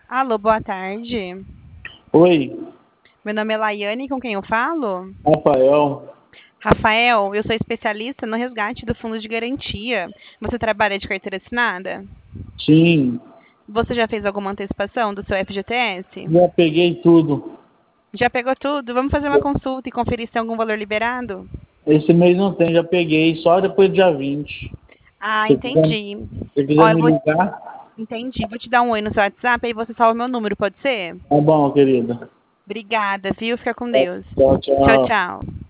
Alô, boa tarde. Oi, Meu nome é Laiane, com quem eu falo? Rafael. Rafael, eu sou especialista no resgate do fundo de garantia. Você trabalha de carteira assinada? Sim, Você já fez alguma antecipação do seu FGTS? já peguei tudo. Já pegou tudo? Vamos fazer uma consulta e conferir se tem algum valor liberado? Esse mês não tem, já peguei, só depois do dia 20. Ah, Se quiser, entendi. se quiser Ó, eu me vou. ligar, Entendi. Vou te dar um oi no seu WhatsApp, aí você salva meu número, pode ser? tá bom, querida. Obrigada, viu? Fica com Deus. Tchau, Tchau, tchau. tchau.